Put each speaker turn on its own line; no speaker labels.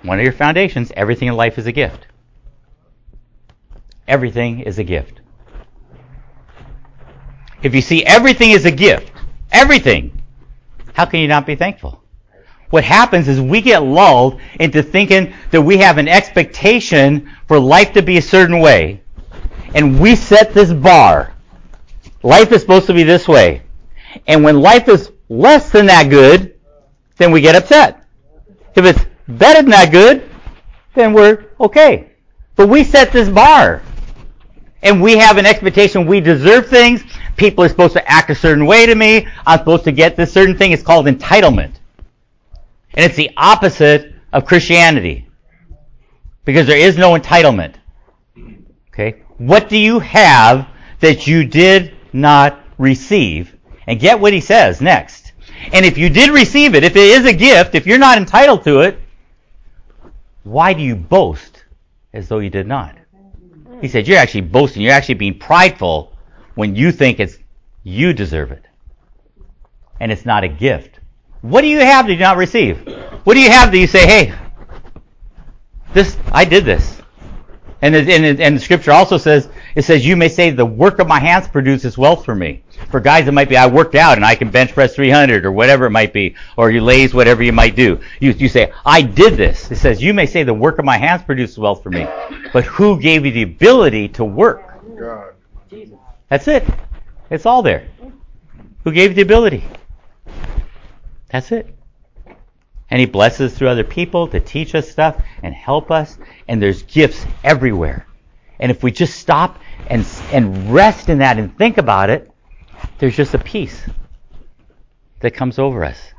one of your foundations, everything in life is a gift. Everything is a gift. If you see everything is a gift, everything, how can you not be thankful? What happens is we get lulled into thinking that we have an expectation for life to be a certain way, and we set this bar. Life is supposed to be this way. And when life is less than that good, then we get upset. If it's better than that good, then we're okay. But we set this bar. And we have an expectation we deserve things. People are supposed to act a certain way to me. I'm supposed to get this certain thing. It's called entitlement. And it's the opposite of Christianity. Because there is no entitlement. Okay? What do you have that you did not receive? And get what he says next. And if you did receive it, if it is a gift, if you're not entitled to it, why do you boast as though you did not? He said, you're actually boasting. You're actually being prideful when you think you deserve it. And it's not a gift. What do you have that you did not receive? What do you have that you say, hey, I did this. And the scripture also says, it says, you may say the work of my hands produces wealth for me. For guys, it might be I worked out and I can bench press 300 or whatever it might be, or you lays whatever you might do. You say, I did this. It says, you may say the work of my hands produces wealth for me. But who gave you the ability to work?
God.
That's it. It's all there. Who gave you the ability? That's it. And he blesses through other people to teach us stuff and help us. And there's gifts everywhere. And if we just stop and rest in that and think about it, there's just a peace that comes over us.